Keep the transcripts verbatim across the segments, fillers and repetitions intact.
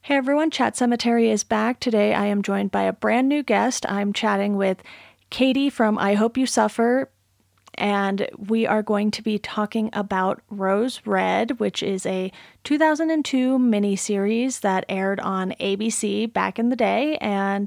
Hey everyone, Chat Cemetery is back. Today I am joined by a brand new guest. I'm chatting with Katie from I Hope You Suffer, and we are going to be talking about Rose Red, which is a two thousand two miniseries that aired on A B C back in the day, and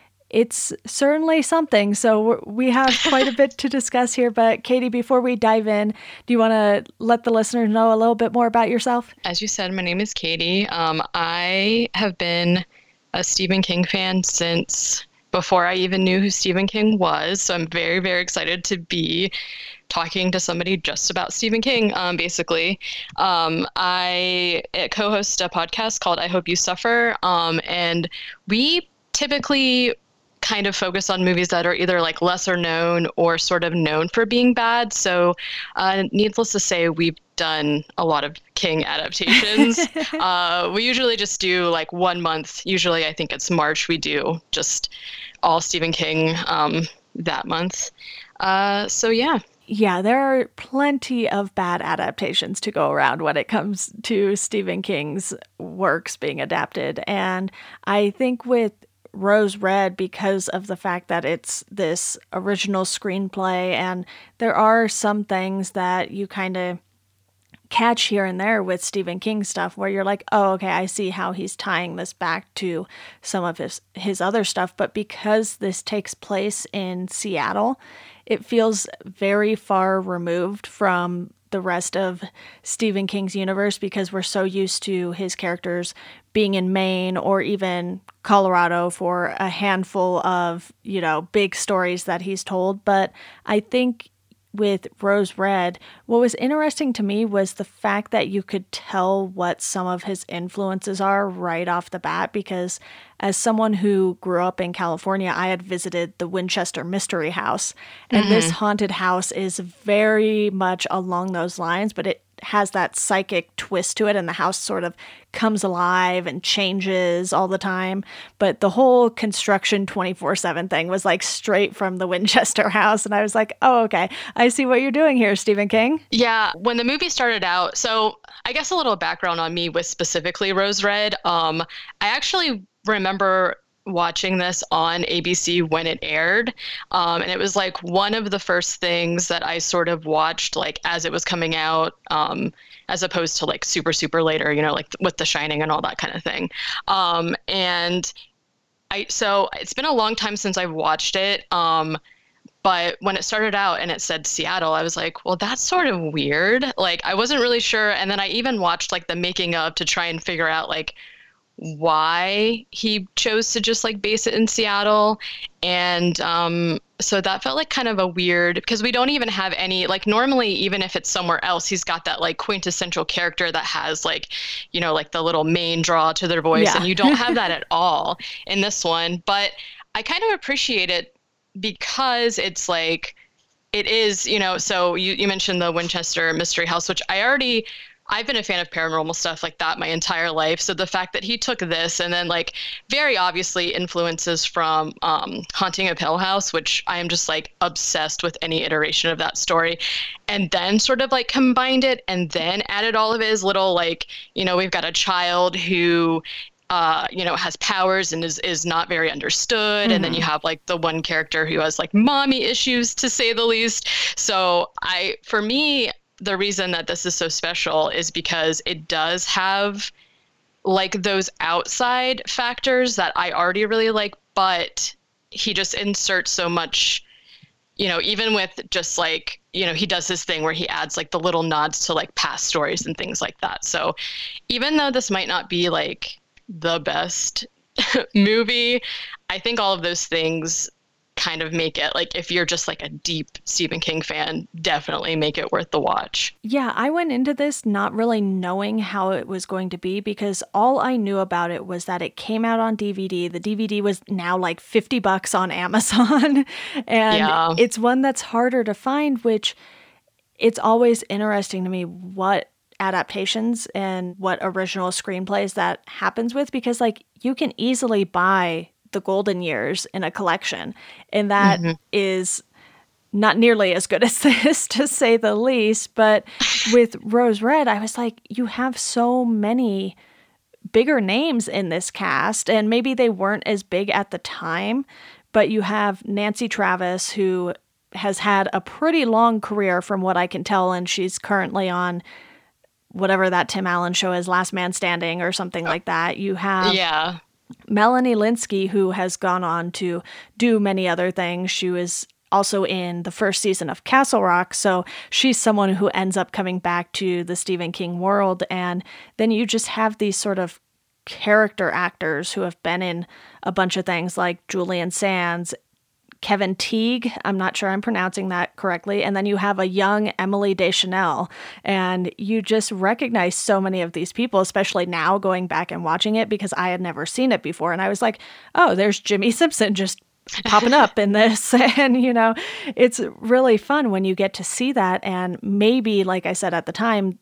it's certainly something. So we have quite a bit to discuss here. But Katie, before we dive in, do you want to let the listeners know a little bit more about yourself? As you said, my name is Katie. Um, I have been a Stephen King fan since before I even knew who Stephen King was. So I'm very, very excited to be talking to somebody just about Stephen King, um, basically. Um, I co-host a podcast called I Hope You Suffer. Um, and we typically kind of focus on movies that are either like lesser known or sort of known for being bad. So uh, needless to say, we've done a lot of King adaptations. uh, we usually just do like one month. Usually I think it's March. We do just all Stephen King um, that month. Uh, so yeah. Yeah, there are plenty of bad adaptations to go around when it comes to Stephen King's works being adapted. And I think with Rose Red, because of the fact that it's this original screenplay, and there are some things that you kind of catch here and there with Stephen King stuff where you're like, oh, okay, I see how he's tying this back to some of his, his other stuff. But because this takes place in Seattle, it feels very far removed from the rest of Stephen King's universe because we're so used to his characters being in Maine or even Colorado for a handful of, you know, big stories that he's told. But I think with Rose Red, what was interesting to me was the fact that you could tell what some of his influences are right off the bat, because as someone who grew up in California, I had visited the Winchester Mystery House, and mm-hmm. this haunted house is very much along those lines, but it has that psychic twist to it, and the house sort of comes alive and changes all the time. But the whole construction twenty-four seven thing was like straight from the Winchester house. And I was like, oh, okay, I see what you're doing here, Stephen King. Yeah, when the movie started out, so I guess a little background on me with specifically Rose Red. Um, I actually remember watching this on A B C when it aired. Um, and it was like one of the first things that I sort of watched like as it was coming out, um, as opposed to like super, super later, you know, like with The Shining and all that kind of thing. Um, and I, so it's been a long time since I've watched it. Um, But when it started out and it said Seattle, I was like, well, that's sort of weird. Like, I wasn't really sure. And then I even watched like the making of to try and figure out like why he chose to just like base it in Seattle. And um, so that felt like kind of a weird, because we don't even have any, like normally, even if it's somewhere else, he's got that like quintessential character that has like, you know, like the little main draw to their voice. Yeah. And you don't have that at all in this one. But I kind of appreciate it because it's like, it is, you know, so you, you mentioned the Winchester Mystery House, which I already, I've been a fan of paranormal stuff like that my entire life. So the fact that he took this and then like very obviously influences from um, Haunting of Hill House, which I am just like obsessed with any iteration of that story, and then sort of like combined it and then added all of his little like, you know, we've got a child who Uh, you know, has powers and is, is not very understood. Mm-hmm. And then you have like the one character who has like mommy issues, to say the least. So I, for me, the reason that this is so special is because it does have like those outside factors that I already really like, but he just inserts so much, you know, even with just like, you know, he does this thing where he adds like the little nods to like past stories and things like that. So even though this might not be like the best movie, I think all of those things kind of make it like, if you're just like a deep Stephen King fan, definitely make it worth the watch. Yeah, I went into this not really knowing how it was going to be, because all I knew about it was that it came out on D V D. The D V D was now like fifty bucks on Amazon. And yeah. It's one that's harder to find, which it's always interesting to me what adaptations and what original screenplays that happens with, because like you can easily buy the golden years in a collection, and that mm-hmm. is not nearly as good as this, to say the least. But with Rose Red, I was like, you have so many bigger names in this cast, and maybe they weren't as big at the time, but you have Nancy Travis, who has had a pretty long career from what I can tell, and she's currently on whatever that Tim Allen show is, Last Man Standing or something like that. You have yeah. Melanie Lynskey, who has gone on to do many other things. She was also in the first season of Castle Rock, so she's someone who ends up coming back to the Stephen King world. And then you just have these sort of character actors who have been in a bunch of things, like Julian Sands, Kevin Teague, I'm not sure I'm pronouncing that correctly, and then you have a young Emily Deschanel, and you just recognize so many of these people, especially now going back and watching it, because I had never seen it before, and I was like, oh, there's Jimmy Simpson just popping up in this. And, you know, it's really fun when you get to see that. And maybe, like I said at the time,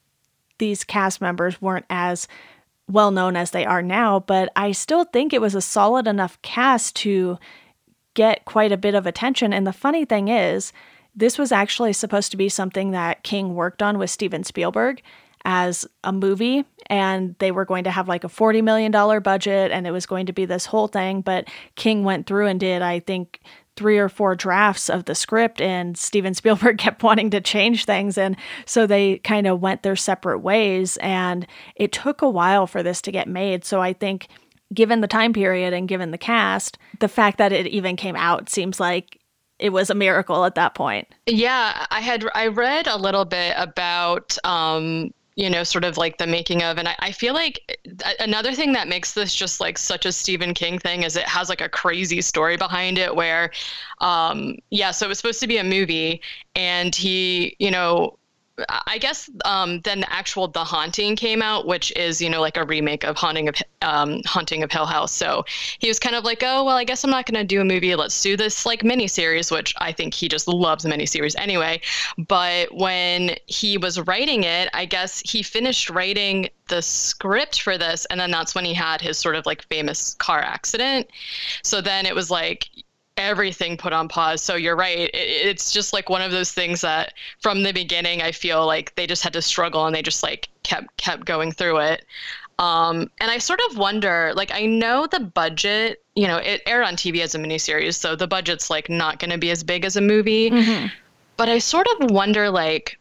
these cast members weren't as well known as they are now, but I still think it was a solid enough cast to get quite a bit of attention. And the funny thing is, this was actually supposed to be something that King worked on with Steven Spielberg as a movie, and they were going to have like a forty million dollars budget, and it was going to be this whole thing, but King went through and did, I think, three or four drafts of the script, and Steven Spielberg kept wanting to change things, and so they kind of went their separate ways, and it took a while for this to get made. So I think, given the time period and given the cast, the fact that it even came out seems like it was a miracle at that point. Yeah, I had I read a little bit about um you know, sort of like the making of. And I, I feel like another thing that makes this just like such a Stephen King thing is it has like a crazy story behind it where, um, yeah, so it was supposed to be a movie, and he, you know, I guess um, then the actual The Haunting came out, which is, you know, like a remake of Haunting of um, Haunting of Hill House. So he was kind of like, oh, well, I guess I'm not going to do a movie. Let's do this like miniseries, which I think he just loves miniseries anyway. But when he was writing it, I guess he finished writing the script for this, and then that's when he had his sort of like famous car accident. So then it was like everything put on pause. So you're right. It, it's just like one of those things that from the beginning, I feel like they just had to struggle, and they just like kept, kept going through it. Um, and I sort of wonder, like, I know the budget, you know, it aired on T V as a miniseries, so the budget's like not going to be as big as a movie, mm-hmm. but I sort of wonder like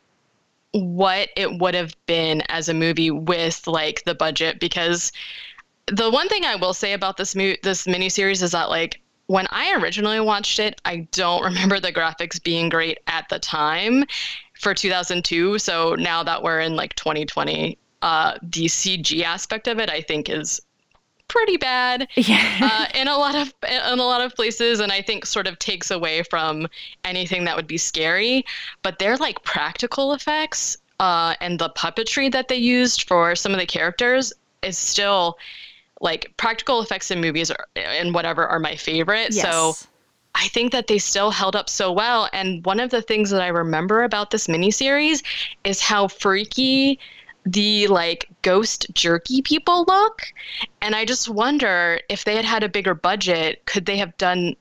what it would have been as a movie with like the budget, because the one thing I will say about this mu- this miniseries is that like, when I originally watched it, I don't remember the graphics being great at the time for two thousand two. So now that we're in like twenty twenty, uh, the C G aspect of it, I think, is pretty bad yeah. uh, in a lot of in a lot of places, and I think sort of takes away from anything that would be scary. But they're like practical effects uh, and the puppetry that they used for some of the characters is still. Like practical effects in movies are, and whatever are my favorite. Yes. So I think that they still held up so well. And one of the things that I remember about this miniseries is how freaky the like ghost jerky people look. And I just wonder if they had had a bigger budget, could they have done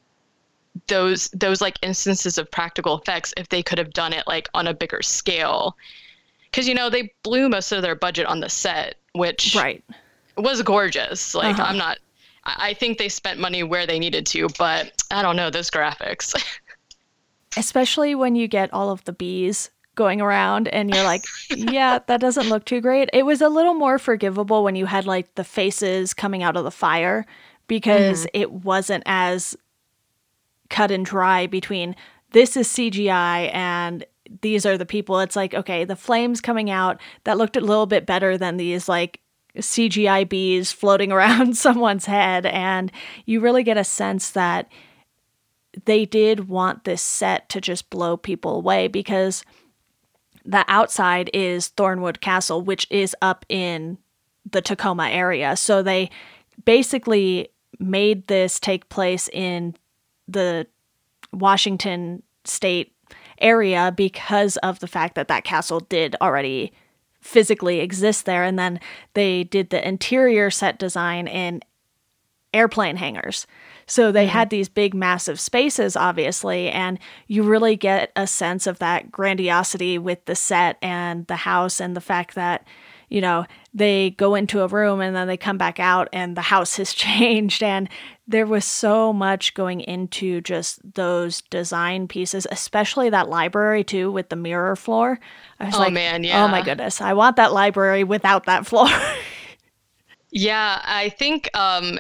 those those like instances of practical effects if they could have done it like on a bigger scale? Because, you know, they blew most of their budget on the set, which right. was gorgeous. Like, uh-huh. I'm not, I think they spent money where they needed to, but I don't know, those graphics. Especially when you get all of the bees going around and you're like, yeah, that doesn't look too great. It was a little more forgivable when you had like the faces coming out of the fire, because mm-hmm. it wasn't as cut and dry between this is C G I and these are the people. It's like, okay, the flames coming out, that looked a little bit better than these like C G I bees floating around someone's head. And you really get a sense that they did want this set to just blow people away, because the outside is Thornwood Castle, which is up in the Tacoma area. So they basically made this take place in the Washington state area because of the fact that that castle did already physically exist there. And then they did the interior set design in airplane hangars. So they mm-hmm. had these big, massive spaces, obviously, and you really get a sense of that grandiosity with the set and the house, and the fact that, you know, they go into a room and then they come back out and the house has changed. And there was so much going into just those design pieces, especially that library too with the mirror floor. I was oh, like, man, yeah. oh my goodness, I want that library without that floor. Yeah, I think um,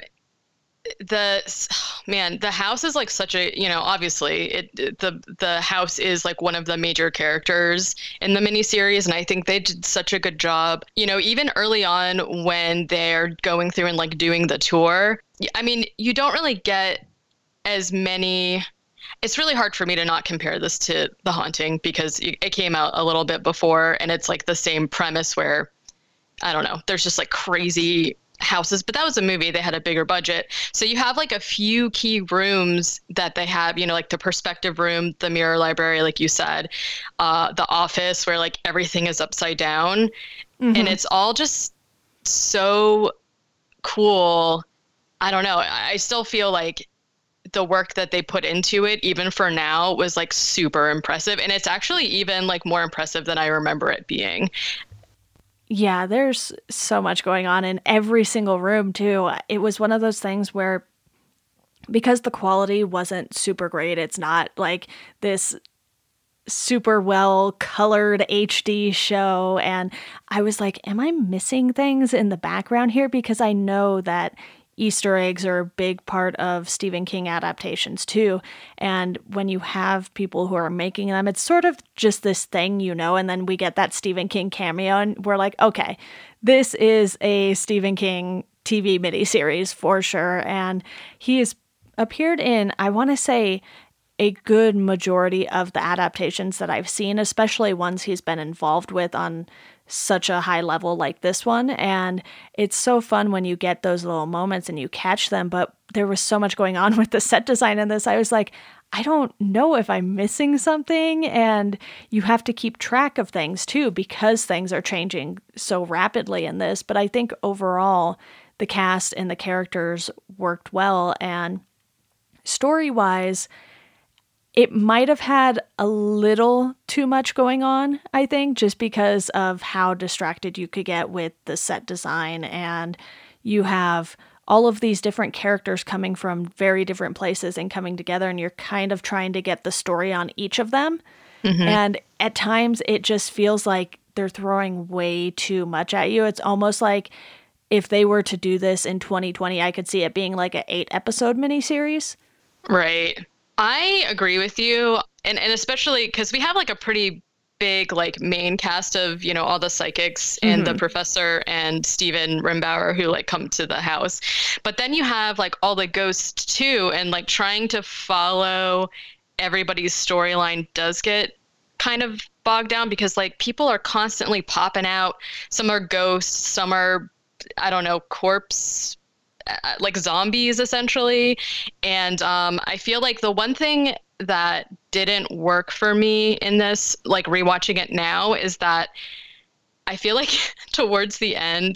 the man, the house is like such a, you know, obviously it the the house is like one of the major characters in the miniseries, and I think they did such a good job. You know, even early on when they're going through and like doing the tour, I mean, you don't really get as many. It's really hard for me to not compare this to The Haunting because it came out a little bit before, and it's like the same premise where, I don't know, there's just like crazy houses, but that was a movie. They had a bigger budget. So you have like a few key rooms that they have, you know, like the perspective room, the mirror library, like you said, uh, the office where like everything is upside down. Mm-hmm. And it's all just so cool. I don't know. I still feel like the work that they put into it, even for now, was like super impressive. And it's actually even like more impressive than I remember it being. Yeah, there's so much going on in every single room, too. It was one of those things where, because the quality wasn't super great, it's not like this super well colored H D show. And I was like, am I missing things in the background here? Because I know that Easter eggs are a big part of Stephen King adaptations too. And when you have people who are making them, it's sort of just this thing, you know, and then we get that Stephen King cameo and we're like, okay, this is a Stephen King T V miniseries for sure. And he has appeared in, I want to say, a good majority of the adaptations that I've seen, especially ones he's been involved with on such a high level like this one. And it's so fun when you get those little moments and you catch them. But there was so much going on with the set design in this. I was like, I don't know if I'm missing something. And you have to keep track of things too, because things are changing so rapidly in this. But I think overall, the cast and the characters worked well. And story-wise, it might have had a little too much going on, I think, just because of how distracted you could get with the set design. And you have all of these different characters coming from very different places and coming together, and you're kind of trying to get the story on each of them. Mm-hmm. And at times it just feels like they're throwing way too much at you. It's almost like if they were to do this in twenty twenty, I could see it being like an eight episode miniseries. Right. I agree with you. And and especially because we have like a pretty big like main cast of, you know, all the psychics and mm-hmm. the professor and Steven Rimbauer who like come to the house. But then you have like all the ghosts too. And like trying to follow everybody's storyline does get kind of bogged down because like people are constantly popping out. Some are ghosts, some are, I don't know, corpse like zombies essentially. And um, I feel like the one thing that didn't work for me in this, like rewatching it now, is that I feel like towards the end,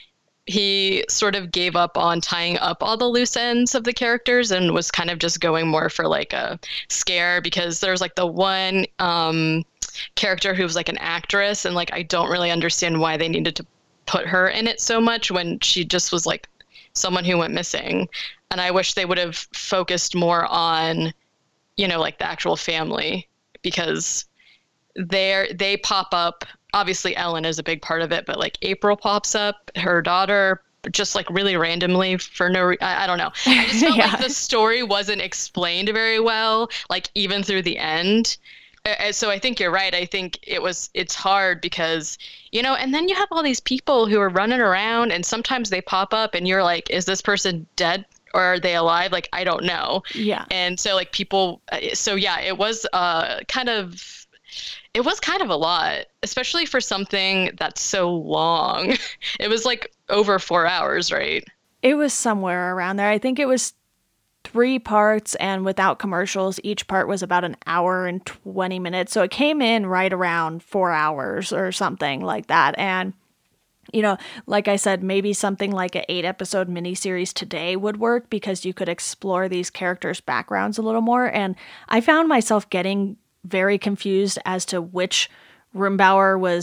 he sort of gave up on tying up all the loose ends of the characters and was kind of just going more for like a scare, because there's like the one um, character who was like an actress, and like I don't really understand why they needed to put her in it so much when she just was like someone who went missing. And I wish they would have focused more on, you know, like the actual family, because they're, they pop up. Obviously Ellen is a big part of it, but like April pops up, her daughter, just like really randomly for no re- I, I don't know. I just felt yeah. like the story wasn't explained very well, like even through the end. Uh, so I think you're right. I think it was, it's hard because, you know, and then you have all these people who are running around and sometimes they pop up and you're like, is this person dead or are they alive? Like, I don't know. Yeah. And so like people, so yeah, it was uh, kind of, it was kind of a lot, especially for something that's so long. It was like over four hours, right? It was somewhere around there. I think it was three parts, and without commercials, each part was about an hour and twenty minutes. So it came in right around four hours or something like that. And, you know, like I said, maybe something like an eight episode miniseries today would work because you could explore these characters' backgrounds a little more. And I found myself getting very confused as to which Rimbauer was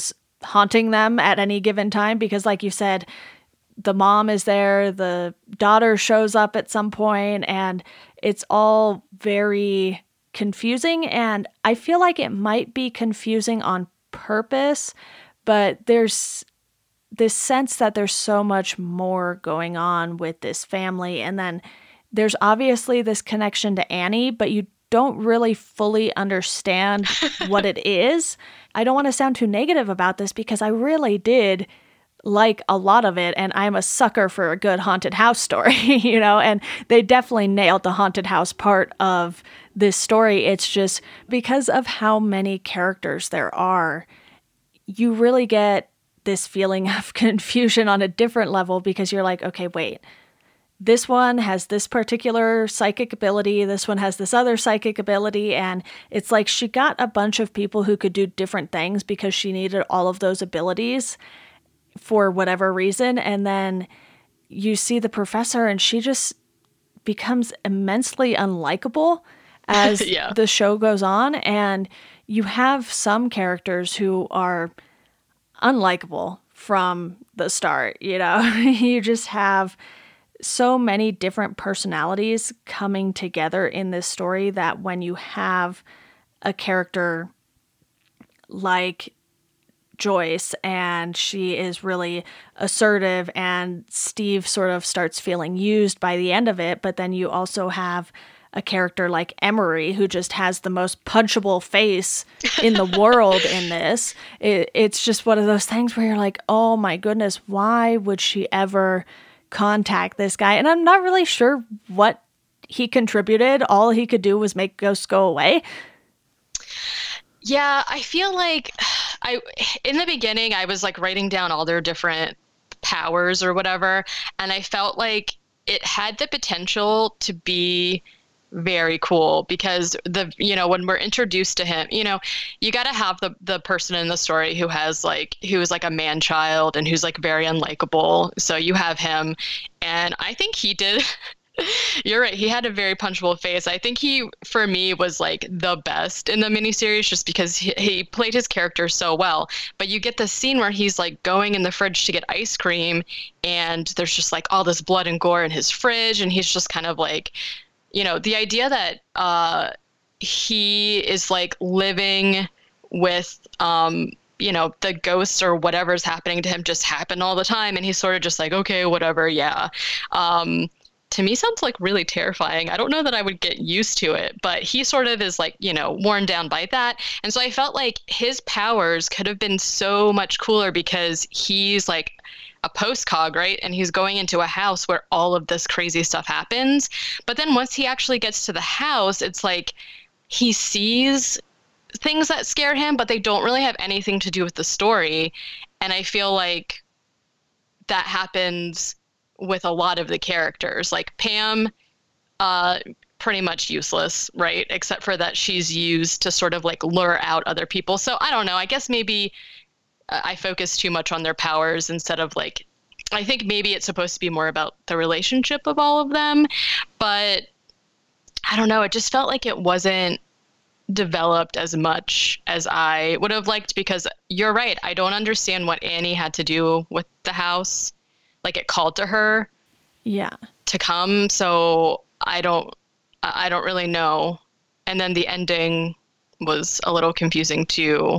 haunting them at any given time, because like you said, the mom is there, the daughter shows up at some point, and it's all very confusing. And I feel like it might be confusing on purpose, but there's this sense that there's so much more going on with this family. And then there's obviously this connection to Annie, but you don't really fully understand what it is. I don't want to sound too negative about this because I really did like a lot of it, and I'm a sucker for a good haunted house story, you know, and they definitely nailed the haunted house part of this story. It's just because of how many characters there are, you really get this feeling of confusion on a different level, because you're like, okay, wait, this one has this particular psychic ability, this one has this other psychic ability, and it's like she got a bunch of people who could do different things because she needed all of those abilities for whatever reason. And then you see the professor and she just becomes immensely unlikable as yeah. the show goes on. And you have some characters who are unlikable from the start, you know. You just have so many different personalities coming together in this story that when you have a character like Joyce, and she is really assertive, and Steve sort of starts feeling used by the end of it, but then you also have a character like Emery who just has the most punchable face in the world in this. It, it's just one of those things where you're like, oh my goodness, why would she ever contact this guy? And I'm not really sure what he contributed. All he could do was make ghosts go away. Yeah, I feel like I in the beginning I was like writing down all their different powers or whatever, and I felt like it had the potential to be very cool, because the you know when we're introduced to him, you know, you got to have the the person in the story who has like who is like a man child and who's like very unlikable. So you have him, and I think he did You're right. He had a very punchable face. I think he, for me, was like the best in the miniseries just because he, he played his character so well. But you get the scene where he's like going in the fridge to get ice cream, and there's just like all this blood and gore in his fridge. And he's just kind of like, you know, the idea that uh, he is like living with, um, you know, the ghosts or whatever's happening to him just happen all the time. And he's sort of just like, okay, whatever. Yeah. Um, to me sounds like really terrifying. I don't know that I would get used to it, but he sort of is like, you know, worn down by that. And so I felt like his powers could have been so much cooler because he's like a postcog, right? And he's going into a house where all of this crazy stuff happens. But then once he actually gets to the house, it's like he sees things that scare him, but they don't really have anything to do with the story. And I feel like that happens with a lot of the characters. Like Pam, uh, pretty much useless, right? Except for that she's used to sort of like lure out other people. So I don't know. I guess maybe uh, I focus too much on their powers instead of like, I think maybe it's supposed to be more about the relationship of all of them. But I don't know. It just felt like it wasn't developed as much as I would have liked, because you're right. I don't understand what Annie had to do with the house. Like it called to her yeah, to come. So I don't, I don't really know. And then the ending was a little confusing too,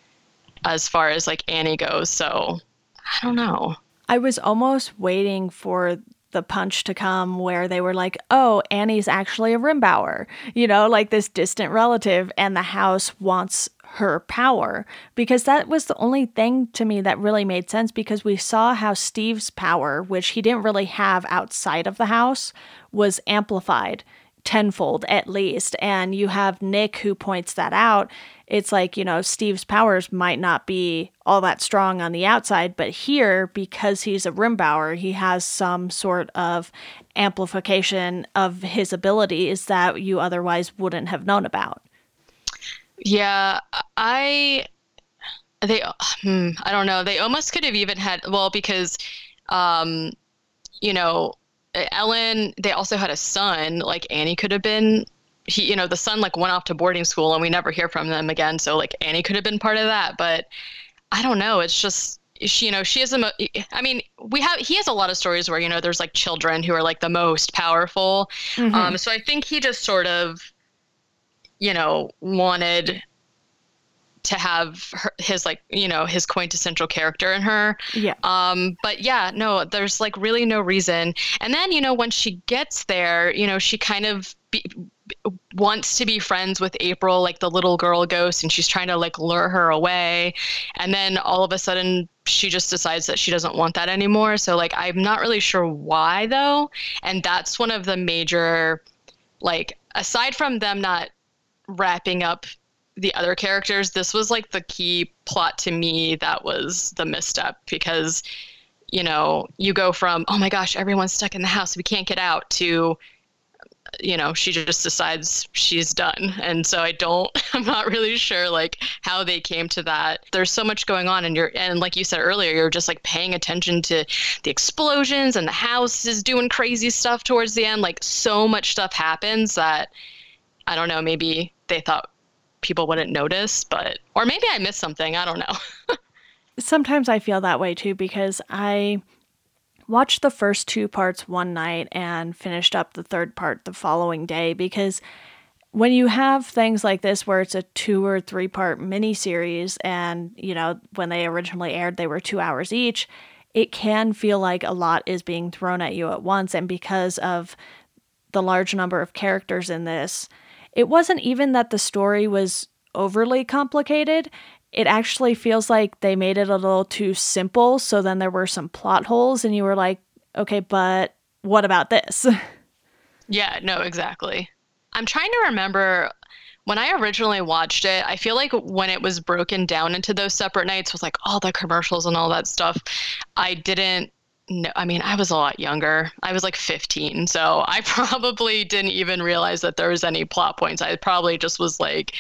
as far as like Annie goes. So I don't know. I was almost waiting for the punch to come where they were like, oh, Annie's actually a Rimbauer, you know, like this distant relative, and the house wants her power, because that was the only thing to me that really made sense, because we saw how Steve's power, which he didn't really have outside of the house, was amplified tenfold at least. And you have Nick who points that out. It's like, you know, Steve's powers might not be all that strong on the outside, but here, because he's a Rimbauer, he has some sort of amplification of his abilities that you otherwise wouldn't have known about. Yeah, I, they, hmm, I don't know. They almost could have even had, well, because, um, you know, Ellen, they also had a son, like Annie could have been, he, you know, the son like went off to boarding school and we never hear from them again. So like Annie could have been part of that. But I don't know. It's just she, you know, she is a. Mo- I mean, we have he has a lot of stories where you know there's like children who are like the most powerful. Mm-hmm. Um, so I think he just sort of, you know, wanted to have her, his like you know his quintessential character in her. Yeah. Um, but yeah, no, there's like really no reason. And then you know when she gets there, you know, she kind of be, wants to be friends with April, like the little girl ghost, and she's trying to like lure her away. And then all of a sudden she just decides that she doesn't want that anymore. So like I'm not really sure why though. And that's one of the major, like aside from them not wrapping up the other characters, this was like the key plot to me that was the misstep because, you know, you go from, oh my gosh, everyone's stuck in the house, we can't get out, to, you know, she just decides she's done. And so I don't, I'm not really sure like how they came to that. There's so much going on and you're, and like you said earlier, you're just like paying attention to the explosions and the house is doing crazy stuff towards the end. Like so much stuff happens that I don't know, maybe they thought people wouldn't notice, but or maybe I missed something. I don't know. Sometimes I feel that way too because I watched the first two parts one night and finished up the third part the following day because when you have things like this where it's a two or three part miniseries and, you know, when they originally aired, they were two hours each, it can feel like a lot is being thrown at you at once. And because of the large number of characters in this, it wasn't even that the story was overly complicated. It actually feels like they made it a little too simple. So then there were some plot holes and you were like, okay, but what about this? Yeah, no, exactly. I'm trying to remember when I originally watched it, I feel like when it was broken down into those separate nights with like all the commercials and all that stuff, I didn't No, I mean, I was a lot younger. I was like fifteen, so I probably didn't even realize that there was any plot points. I probably just was like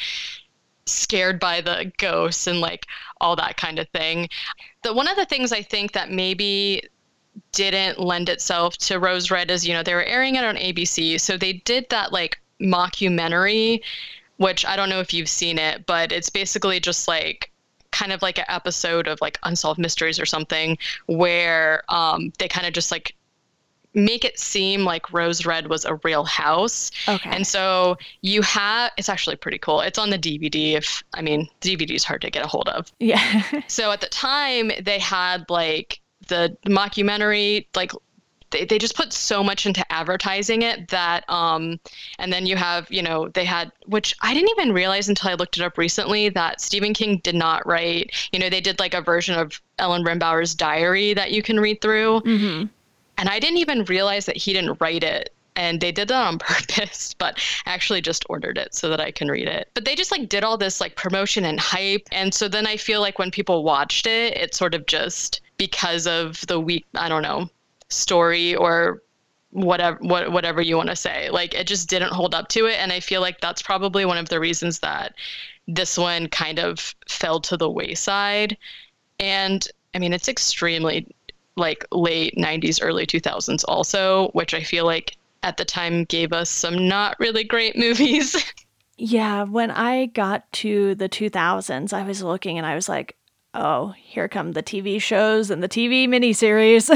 scared by the ghosts and like all that kind of thing. The one of the things I think that maybe didn't lend itself to Rose Red is, you know, they were airing it on A B C, so they did that like mockumentary, which I don't know if you've seen it, but it's basically just like kind of like an episode of like Unsolved Mysteries or something where um, they kind of just like make it seem like Rose Red was a real house. Okay. And so you have, it's actually pretty cool. It's on the D V D if, I mean, D V D is hard to get a hold of. Yeah. So at the time they had like the mockumentary, like they, they just put so much into advertising it that, um, and then you have, you know, they had, which I didn't even realize until I looked it up recently, that Stephen King did not write, you know, they did like a version of Ellen Rimbauer's diary that you can read through. Mm-hmm. And I didn't even realize that he didn't write it. And they did that on purpose, but I actually just ordered it so that I can read it. But they just like did all this like promotion and hype. And so then I feel like when people watched it, it sort of just because of the weak, I don't know, story or whatever what, whatever you want to say, like it just didn't hold up to it. And I feel like that's probably one of the reasons that this one kind of fell to the wayside. And I mean, it's extremely like late nineties, early two thousands also, which I feel like at the time gave us some not really great movies. Yeah, when I got to the two thousands, I was looking and I was like, oh, here come the T V shows and the T V miniseries.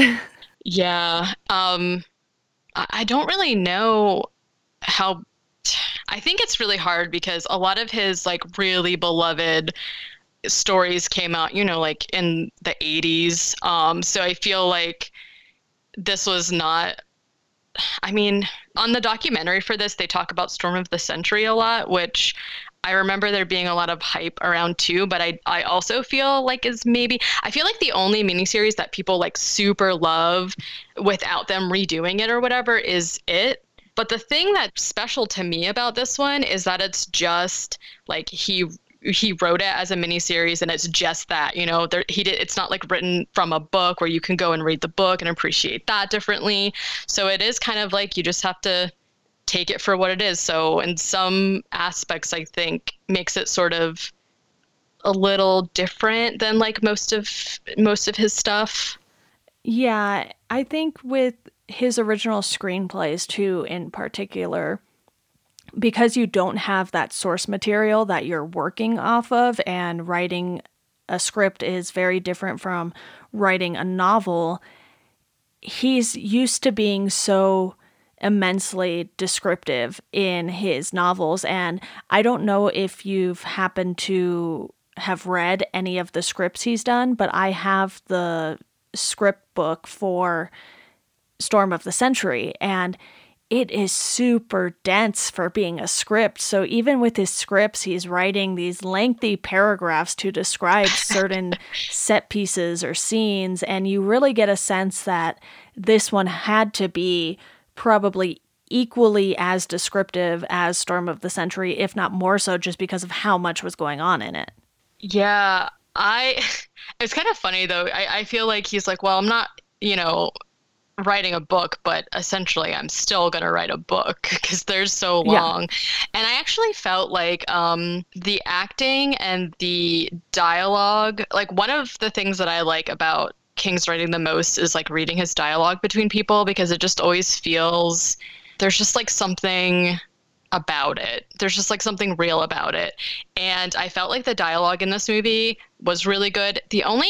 Yeah. Um, I don't really know how. I think it's really hard because a lot of his like really beloved stories came out, you know, like in the eighties. Um, so I feel like this was not. I mean, on the documentary for this, they talk about Storm of the Century a lot, which I remember there being a lot of hype around too, but I I also feel like is maybe I feel like the only miniseries that people like super love without them redoing it or whatever is it. But the thing that's special to me about this one is that it's just like he he wrote it as a miniseries and it's just that, you know, there, he did, it's not like written from a book where you can go and read the book and appreciate that differently. So it is kind of like you just have to take it for what it is. So in some aspects, I think makes it sort of a little different than like most of most of his stuff. Yeah, I think with his original screenplays too, in particular, because you don't have that source material that you're working off of and writing a script is very different from writing a novel, he's used to being so immensely descriptive in his novels. And I don't know if you've happened to have read any of the scripts he's done, but I have the script book for Storm of the Century, and it is super dense for being a script. So even with his scripts, he's writing these lengthy paragraphs to describe certain set pieces or scenes, and you really get a sense that this one had to be probably equally as descriptive as Storm of the Century, if not more so, just because of how much was going on in it. Yeah, I, it's kind of funny though. I, I feel like he's like, well, I'm not, you know, writing a book, but essentially I'm still going to write a book because they're so long. Yeah. And I actually felt like um, the acting and the dialogue, like one of the things that I like about King's writing the most is like reading his dialogue between people, because it just always feels, there's just like something about it. There's just like something real about it. And I felt like the dialogue in this movie was really good. The only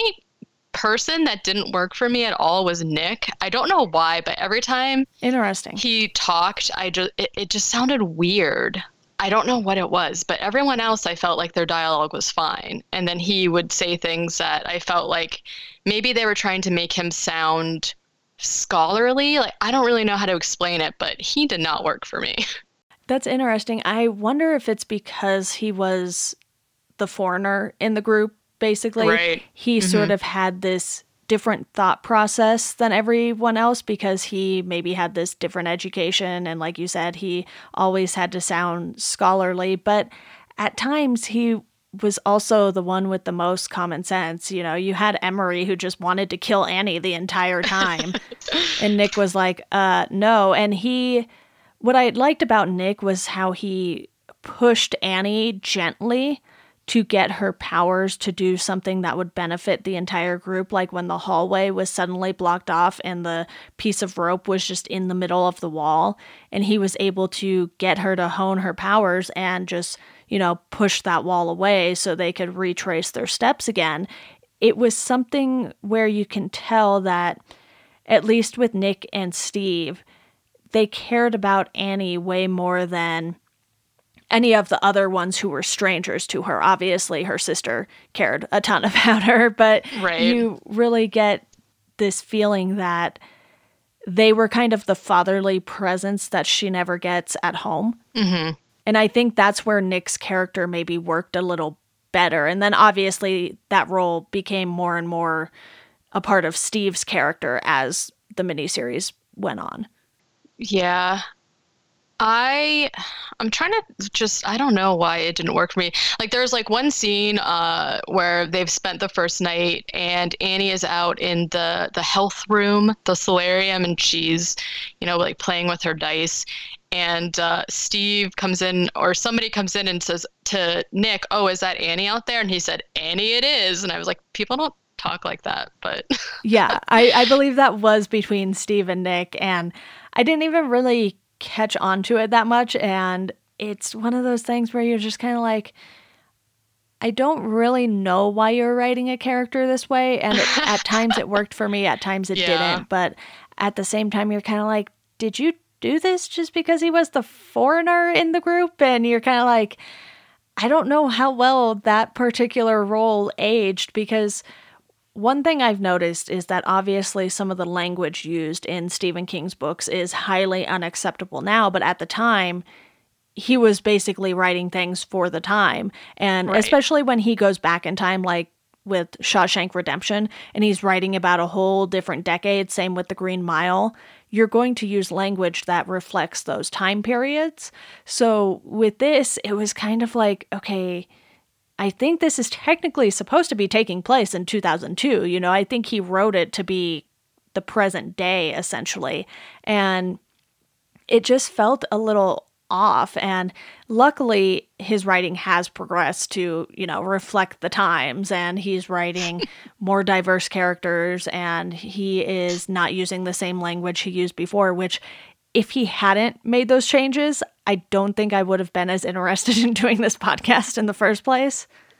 person that didn't work for me at all was Nick. I don't know why, but every time Interesting. he talked, I just it, it just sounded weird. I don't know what it was, but everyone else, I felt like their dialogue was fine. And then he would say things that I felt like maybe they were trying to make him sound scholarly. Like, I don't really know how to explain it, but he did not work for me. That's interesting. I wonder if it's because he was the foreigner in the group, basically. Right. He mm-hmm. sort of had this different thought process than everyone else because he maybe had this different education. And like you said, he always had to sound scholarly. But at times he was also the one with the most common sense. You know, you had Emery who just wanted to kill Annie the entire time. And Nick was like, uh, no. And he, what I liked about Nick was how he pushed Annie gently to get her powers to do something that would benefit the entire group. Like when the hallway was suddenly blocked off and the piece of rope was just in the middle of the wall, and he was able to get her to hone her powers and just, you know, push that wall away so they could retrace their steps again. It was something where you can tell that, at least with Nick and Steve, they cared about Annie way more than any of the other ones who were strangers to her. Obviously, her sister cared a ton about her, but right. you really get this feeling that they were kind of the fatherly presence that she never gets at home. Mm-hmm. And I think that's where Nick's character maybe worked a little better. And then obviously that role became more and more a part of Steve's character as the miniseries went on. Yeah. I, I'm trying to just, I don't know why it didn't work for me. Like there's like one scene uh, where they've spent the first night and Annie is out in the, the health room, the solarium, and she's, you know, like playing with her dice. And uh, Steve comes in, or somebody comes in and says to Nick, oh, is that Annie out there? And he said, Annie it is. And I was like, people don't talk like that, but. Yeah, I, I believe that was between Steve and Nick. And I didn't even really catch on to it that much, and it's one of those things where you're just kind of like, I don't really know why you're writing a character this way, and it, at times it worked for me, at times it yeah. didn't, but at the same time you're kind of like, did you do this just because he was the foreigner in the group? And you're kind of like, I don't know how well that particular role aged, because one thing I've noticed is that obviously some of the language used in Stephen King's books is highly unacceptable now, but at the time, he was basically writing things for the time. And right. especially when he goes back in time, like with Shawshank Redemption, and he's writing about a whole different decade, same with The Green Mile, you're going to use language that reflects those time periods. So with this, it was kind of like, okay, I think this is technically supposed to be taking place in two thousand two. You know, I think he wrote it to be the present day, essentially. And it just felt a little off. And luckily, his writing has progressed to, you know, reflect the times. And he's writing more diverse characters. And he is not using the same language he used before, which, if he hadn't made those changes, I don't think I would have been as interested in doing this podcast in the first place.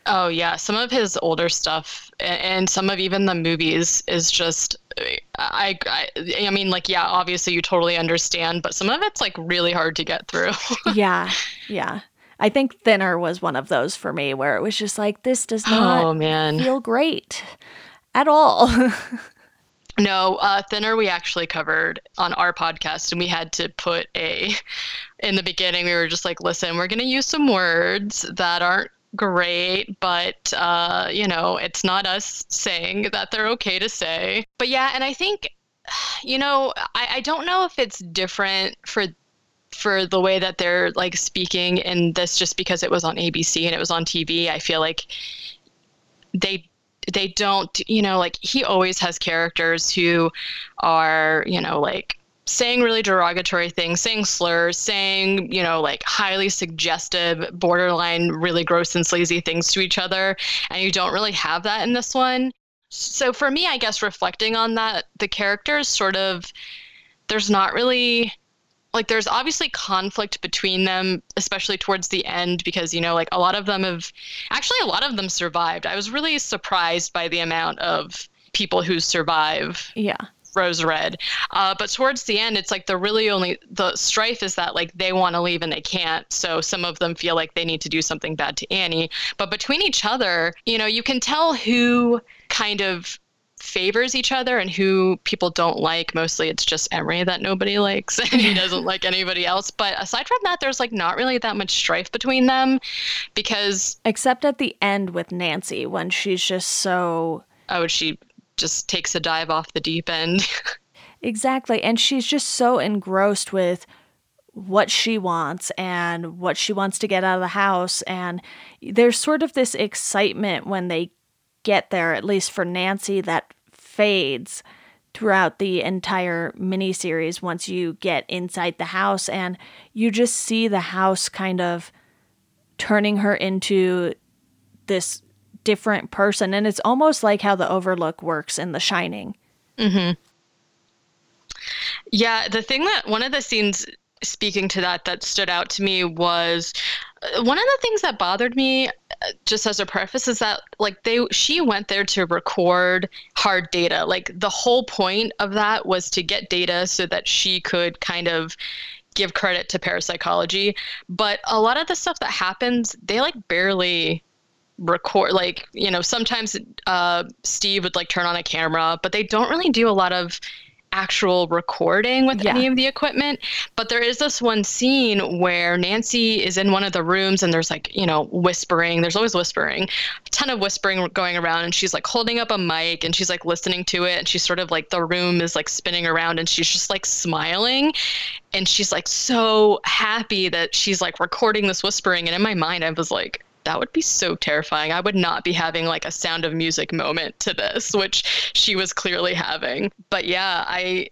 Oh yeah, some of his older stuff a- and some of even the movies is just I, I I mean like yeah, obviously you totally understand, but some of it's like really hard to get through. Yeah, yeah. I think Thinner was one of those for me where it was just like, this does not Oh man. feel great at all. No, uh, Thinner we actually covered on our podcast, and we had to put a, in the beginning, we were just like, listen, we're going to use some words that aren't great, but, uh, you know, it's not us saying that they're okay to say. But yeah, and I think, you know, I, I don't know if it's different for for the way that they're like speaking in this just because it was on A B C and it was on T V. I feel like they they don't, you know, like he always has characters who are, you know, like saying really derogatory things, saying slurs, saying, you know, like highly suggestive, borderline, really gross and sleazy things to each other. And you don't really have that in this one. So for me, I guess reflecting on that, the characters sort of, there's not really like there's obviously conflict between them, especially towards the end, because, you know, like a lot of them have actually a lot of them survived. I was really surprised by the amount of people who survive Yeah. Rose Red. Uh, but towards the end, it's like the really only the strife is that like they want to leave and they can't. So some of them feel like they need to do something bad to Annie. But between each other, you know, you can tell who kind of favors each other and who people don't like. Mostly it's just Emery that nobody likes and he doesn't like anybody else. But aside from that, there's like not really that much strife between them because Except at the end with Nancy when she's just so... oh, she just takes a dive off the deep end. Exactly. And she's just so engrossed with what she wants and what she wants to get out of the house. And there's sort of this excitement when they get there, at least for Nancy, that fades throughout the entire miniseries once you get inside the house. And you just see the house kind of turning her into this different person. And it's almost like how the Overlook works in The Shining. Mm-hmm. Yeah, the thing that one of the scenes speaking to that that stood out to me was uh, one of the things that bothered me, uh, just as a preface, is that like they she went there to record hard data. Like the whole point of that was to get data so that she could kind of give credit to parapsychology. But a lot of the stuff that happens, they like barely record. Like, you know, sometimes uh, Steve would like turn on a camera, but they don't really do a lot of actual recording with Yeah. any of the equipment. But there is this one scene where Nancy is in one of the rooms and there's like, you know, whispering. There's always whispering, a ton of whispering going around. And she's like holding up a mic and she's like listening to it. And she's sort of like, the room is like spinning around and she's just like smiling. And she's like so happy that she's like recording this whispering. And in my mind, I was like, that would be so terrifying. I would not be having like a Sound of Music moment to this, which she was clearly having. But yeah, I,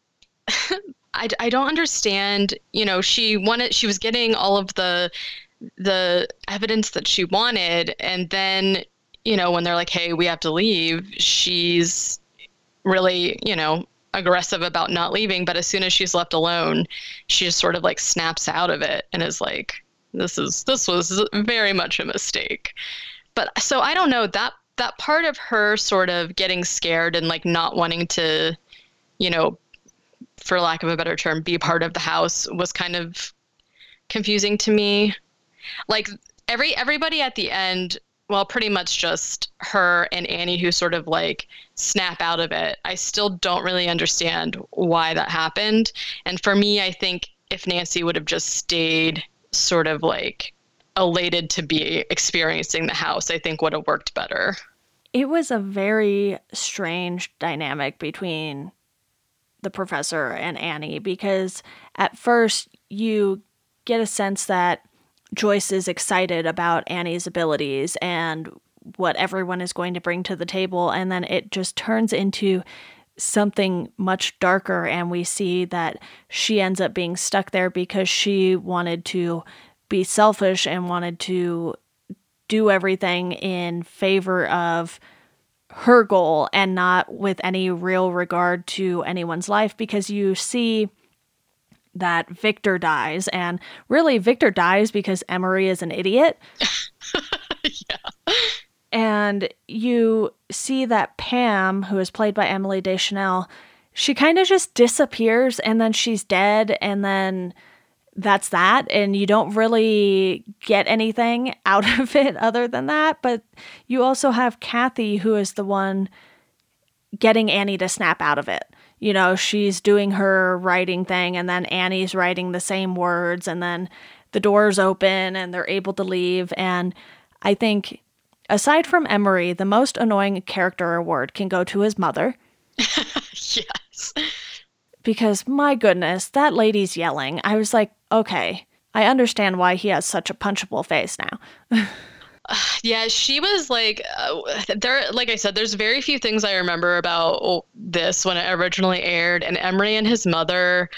I, I don't understand. You know, she wanted, she was getting all of the, the evidence that she wanted. And then, you know, when they're like, hey, we have to leave, she's really, you know, aggressive about not leaving. But as soon as she's left alone, she just sort of like snaps out of it and is like, This is this was very much a mistake. But so I don't know, that that part of her sort of getting scared and like not wanting to, you know, for lack of a better term, be part of the house was kind of confusing to me. Like every everybody at the end, well, pretty much just her and Annie who sort of like snap out of it. I still don't really understand why that happened. And for me, I think if Nancy would have just stayed sort of like elated to be experiencing the house, I think would have worked better. It was a very strange dynamic between the professor and Annie because at first you get a sense that Joyce is excited about Annie's abilities and what everyone is going to bring to the table, and then it just turns into something much darker, and we see that she ends up being stuck there because she wanted to be selfish and wanted to do everything in favor of her goal and not with any real regard to anyone's life, because you see that Victor dies, and really Victor dies because Emery is an idiot. Yeah. And you see that Pam, who is played by Emily Deschanel, she kind of just disappears and then she's dead and then that's that. And you don't really get anything out of it other than that. But you also have Kathy, who is the one getting Annie to snap out of it. You know, she's doing her writing thing and then Annie's writing the same words and then the doors open and they're able to leave. And I think aside from Emery, the most annoying character award can go to his mother. Yes. Because my goodness, that lady's yelling. I was like, okay, I understand why he has such a punchable face now. Yeah, she was like, uh, there. Like I said, there's very few things I remember about this when it originally aired, and Emery and his mother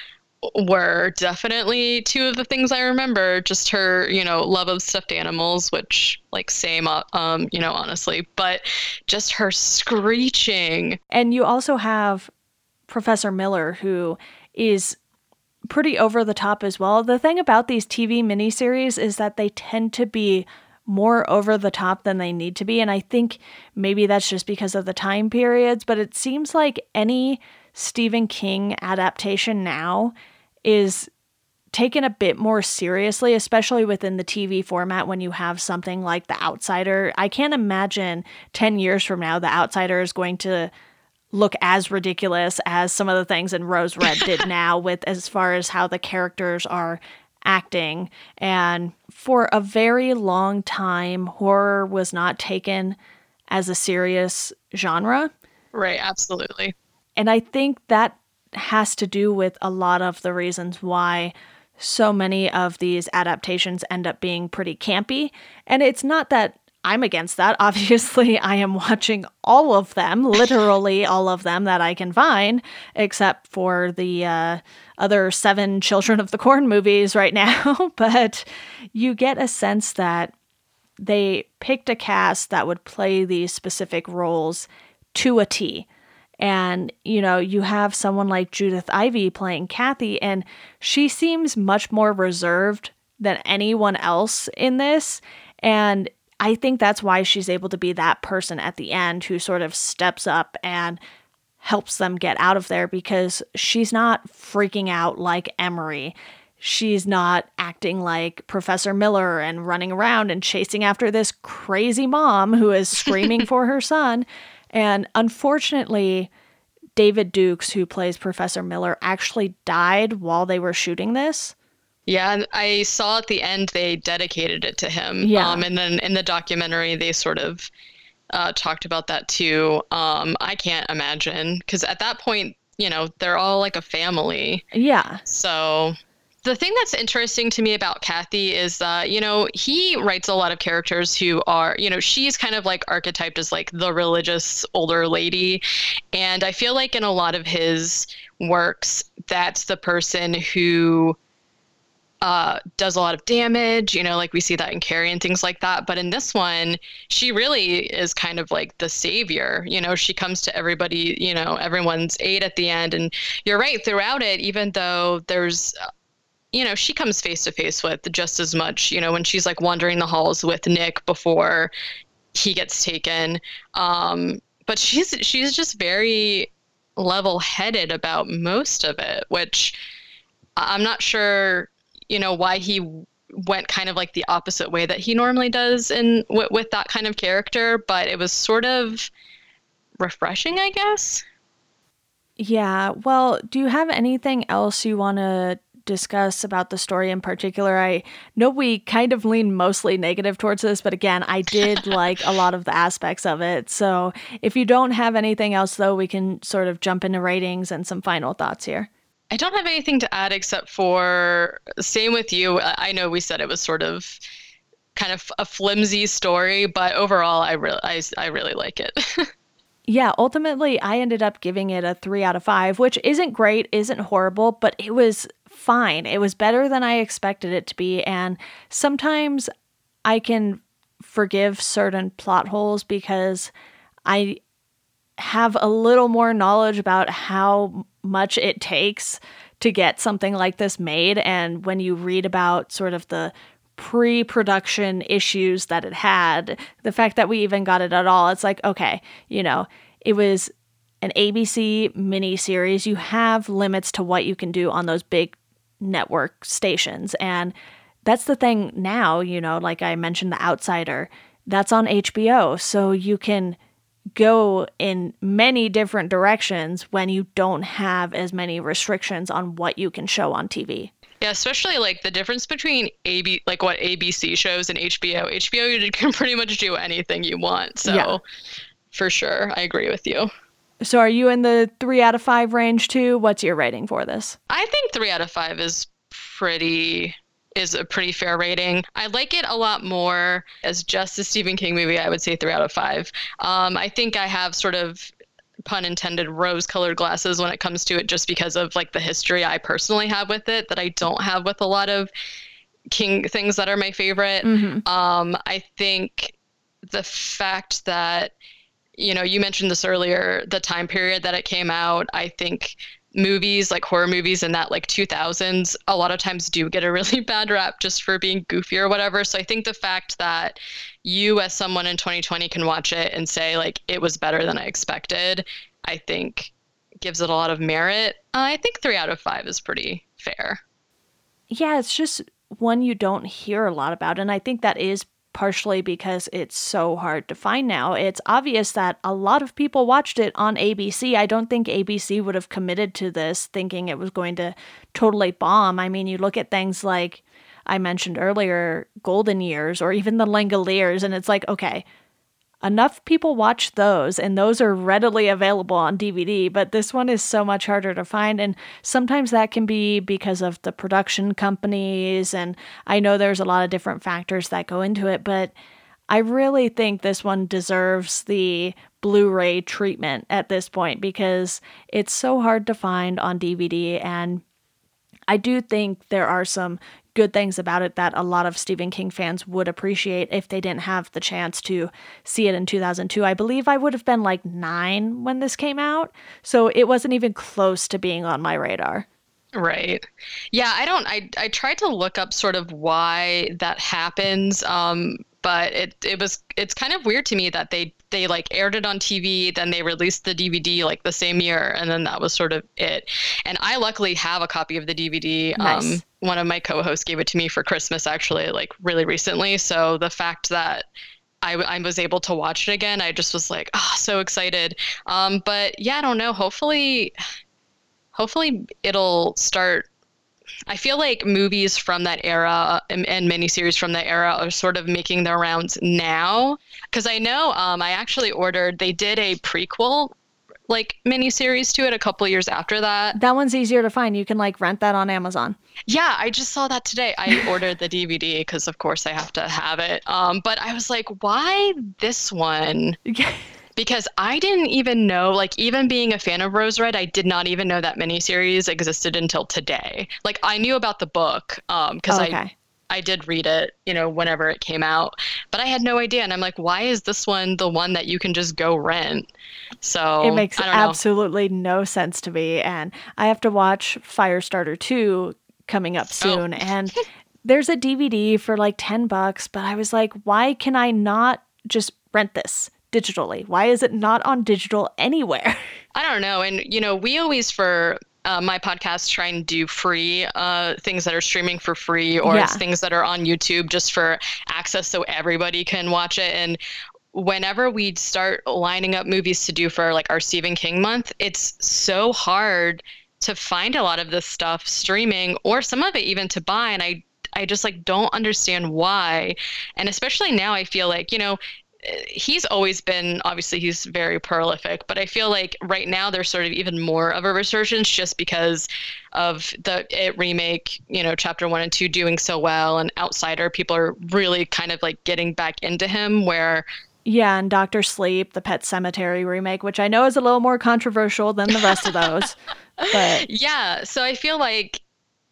were definitely two of the things I remember. Just her, you know, love of stuffed animals, which, like, same, um, you know, honestly, but just her screeching. And you also have Professor Miller, who is pretty over the top as well. The thing about these T V miniseries is that they tend to be more over the top than they need to be. And I think maybe that's just because of the time periods, but it seems like any Stephen King adaptation now is taken a bit more seriously, especially within the T V format when you have something like The Outsider. I can't imagine ten years from now, The Outsider is going to look as ridiculous as some of the things in Rose Red did now, with as far as how the characters are acting. And for a very long time, horror was not taken as a serious genre. Right, absolutely. And I think that has to do with a lot of the reasons why so many of these adaptations end up being pretty campy. And it's not that I'm against that. Obviously, I am watching all of them, literally all of them that I can find, except for the uh, other seven Children of the Corn movies right now. But you get a sense that they picked a cast that would play these specific roles to a T. And, you know, you have someone like Judith Ivey playing Kathy, and she seems much more reserved than anyone else in this. And I think that's why she's able to be that person at the end who sort of steps up and helps them get out of there, because she's not freaking out like Emery. She's not acting like Professor Miller and running around and chasing after this crazy mom who is screaming for her son. And unfortunately, David Dukes, who plays Professor Miller, actually died while they were shooting this. Yeah, I saw at the end they dedicated it to him. Yeah. Um, and then in the documentary, they sort of uh, talked about that too. Um, I can't imagine, because at that point, you know, they're all like a family. Yeah. So the thing that's interesting to me about Kathy is that, you know, he writes a lot of characters who are, you know, she's kind of like archetyped as like the religious older lady. And I feel like in a lot of his works, that's the person who uh, does a lot of damage, you know, like we see that in Carrie and things like that. But in this one, she really is kind of like the savior. You know, she comes to everybody, you know, everyone's aid at the end. And you're right, throughout it, even though there's, you know, she comes face to face with just as much, you know, when she's like wandering the halls with Nick before he gets taken. Um, but she's she's just very level-headed about most of it, which I'm not sure, you know, why he went kind of like the opposite way that he normally does in w- with that kind of character, but it was sort of refreshing, I guess. Yeah. Well, do you have anything else you want to discuss about the story in particular? I know we kind of lean mostly negative towards this, but again, I did like a lot of the aspects of it. So if you don't have anything else, though, we can sort of jump into ratings and some final thoughts here. I don't have anything to add except for, same with you. I know we said it was sort of kind of a flimsy story, but overall, I really, I, I really like it. Yeah, ultimately, I ended up giving it a three out of five, which isn't great, isn't horrible, but it was fine. It was better than I expected it to be. And sometimes I can forgive certain plot holes because I have a little more knowledge about how much it takes to get something like this made. And when you read about sort of the pre-production issues that it had, the fact that we even got it at all, it's like, okay, you know, it was an A B C miniseries. You have limits to what you can do on those big network stations. And that's the thing now, you know, like I mentioned, The Outsider, that's on H B O. So you can go in many different directions when you don't have as many restrictions on what you can show on T V. Yeah, especially like the difference between A B, like what A B C shows and H B O. H B O, you can pretty much do anything you want. So yeah. For sure, I agree with you. So are you in the three out of five range too? What's your rating for this? I think three out of five is pretty is a pretty fair rating. I like it a lot more as just a Stephen King movie. I would say three out of five. Um, I think I have sort of, pun intended, rose-colored glasses when it comes to it, just because of like the history I personally have with it that I don't have with a lot of King things that are my favorite. Mm-hmm. Um, I think the fact that, you know, you mentioned this earlier, the time period that it came out, I think movies like horror movies in that like two thousands a lot of times do get a really bad rap just for being goofy or whatever. So I think the fact that you as someone in twenty twenty can watch it and say like it was better than I expected, I think gives it a lot of merit. Uh, I think three out of five is pretty fair. Yeah, it's just one you don't hear a lot about, and I think that is partially because it's so hard to find now. It's obvious that a lot of people watched it on A B C. I don't think A B C would have committed to this thinking it was going to totally bomb. I mean, you look at things like I mentioned earlier, Golden Years, or even The Langoliers, and it's like, okay, enough people watch those, and those are readily available on D V D, but this one is so much harder to find, and sometimes that can be because of the production companies, and I know there's a lot of different factors that go into it, but I really think this one deserves the Blu-ray treatment at this point because it's so hard to find on D V D, and I do think there are some good things about it that a lot of Stephen King fans would appreciate if they didn't have the chance to see it in two thousand two. I believe I would have been like nine when this came out, so it wasn't even close to being on my radar. Right. Yeah, I don't, I, I tried to look up sort of why that happens, um, but it, it was, it's kind of weird to me that they, they like aired it on T V, then they released the D V D like the same year, and then that was sort of it. And I luckily have a copy of the D V D. Nice. Um, one of my co-hosts gave it to me for Christmas, actually, like really recently. So the fact that I, I was able to watch it again, I just was like, oh, so excited. Um, but yeah, I don't know. Hopefully, hopefully it'll start. I feel like movies from that era and, and miniseries from that era are sort of making their rounds now. Because I know um, I actually ordered, they did a prequel like miniseries to it a couple years after that. That one's easier to find. You can like rent that on Amazon. Yeah, I just saw that today. I ordered the D V D because of course I have to have it. Um, but I was like, why this one? Because I didn't even know, like, even being a fan of Rose Red, I did not even know that miniseries existed until today. Like, I knew about the book um, because okay. I I did read it, you know, whenever it came out. But I had no idea. And I'm like, why is this one the one that you can just go rent? So it makes I don't absolutely no sense to me. And I have to watch Firestarter two coming up soon. Oh. And there's a D V D for like ten bucks. But I was like, why can I not just rent this digitally? Why is it not on digital anywhere? I don't know. And, you know, we always, for uh, my podcast, try and do free uh, things that are streaming for free, or yeah. things that are on YouTube just for access so everybody can watch it. And whenever we start lining up movies to do for like our Stephen King month, it's so hard to find a lot of this stuff streaming, or some of it even to buy. And I, I just like don't understand why. And especially now, I feel like, you know, he's always been, obviously he's very prolific, but I feel like right now there's sort of even more of a resurgence just because of the It remake, you know, chapter one and two doing so well, and Outsider, people are really kind of like getting back into him, where yeah, and Doctor Sleep, the Pet Sematary remake, which I know is a little more controversial than the rest of those. But yeah, so I feel like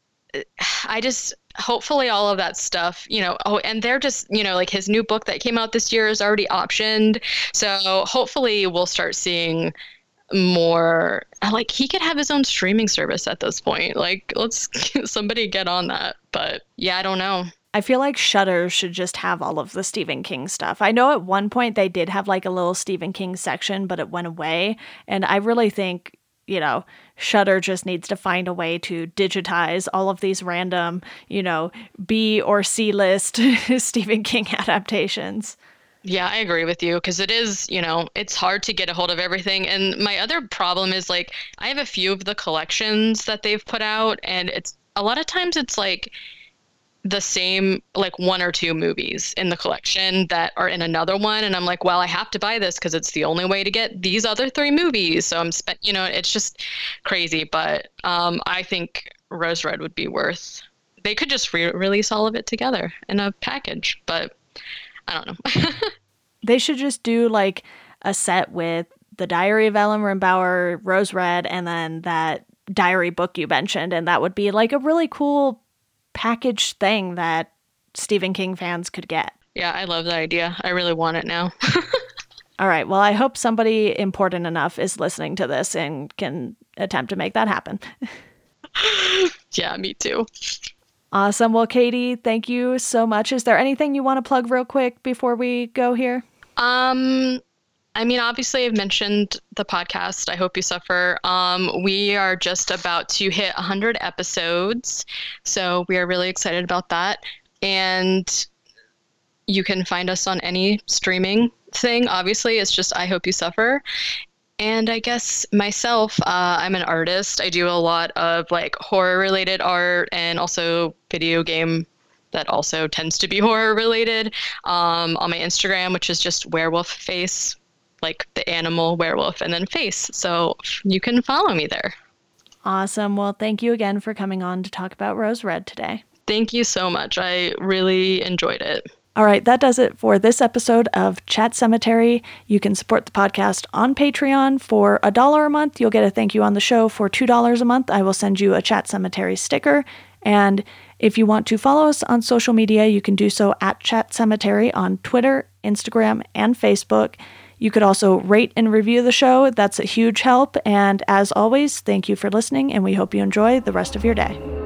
I just, hopefully all of that stuff, you know, oh, and they're just, you know, like his new book that came out this year is already optioned. So hopefully we'll start seeing more, like he could have his own streaming service at this point. Like, let's somebody get on that. But yeah, I don't know. I feel like Shudder should just have all of the Stephen King stuff. I know at one point they did have like a little Stephen King section, but it went away. And I really think, you know, Shudder just needs to find a way to digitize all of these random, you know, B or C list Stephen King adaptations. Yeah, I agree with you because it is, you know, it's hard to get a hold of everything. And my other problem is like, I have a few of the collections that they've put out, and it's a lot of times it's like the same, like one or two movies in the collection that are in another one. And I'm like, well, I have to buy this because it's the only way to get these other three movies. So I'm spent, you know, it's just crazy. But um, I think Rose Red would be worth, they could just re-release all of it together in a package, but I don't know. They should just do like a set with The Diary of Ellen Rimbauer, Rose Red, and then that diary book you mentioned. And that would be like a really cool package thing that Stephen King fans could get. Yeah, I love that idea. I really want it now. All right. Well, I hope somebody important enough is listening to this and can attempt to make that happen. Yeah, me too. Awesome. Well, Katie, thank you so much. Is there anything you want to plug real quick before we go here? Um, I mean, obviously, I've mentioned the podcast, I Hope You Suffer. Um, we are just about to hit one hundred episodes, so we are really excited about that. And you can find us on any streaming thing. Obviously, it's just I Hope You Suffer. And I guess myself, uh, I'm an artist. I do a lot of like horror related art and also video game that also tends to be horror related um, on my Instagram, which is just werewolf face, like the animal werewolf and then face. So you can follow me there. Awesome. Well, thank you again for coming on to talk about Rose Red today. Thank you so much. I really enjoyed it. All right, that does it for this episode of Chat Cemetery. You can support the podcast on Patreon for a dollar a month. You'll get a thank you on the show. For two dollars a month, I will send you a Chat Cemetery sticker. And if you want to follow us on social media, you can do so at Chat Cemetery on Twitter, Instagram, and Facebook. You could also rate and review the show. That's a huge help. And as always, thank you for listening, and we hope you enjoy the rest of your day.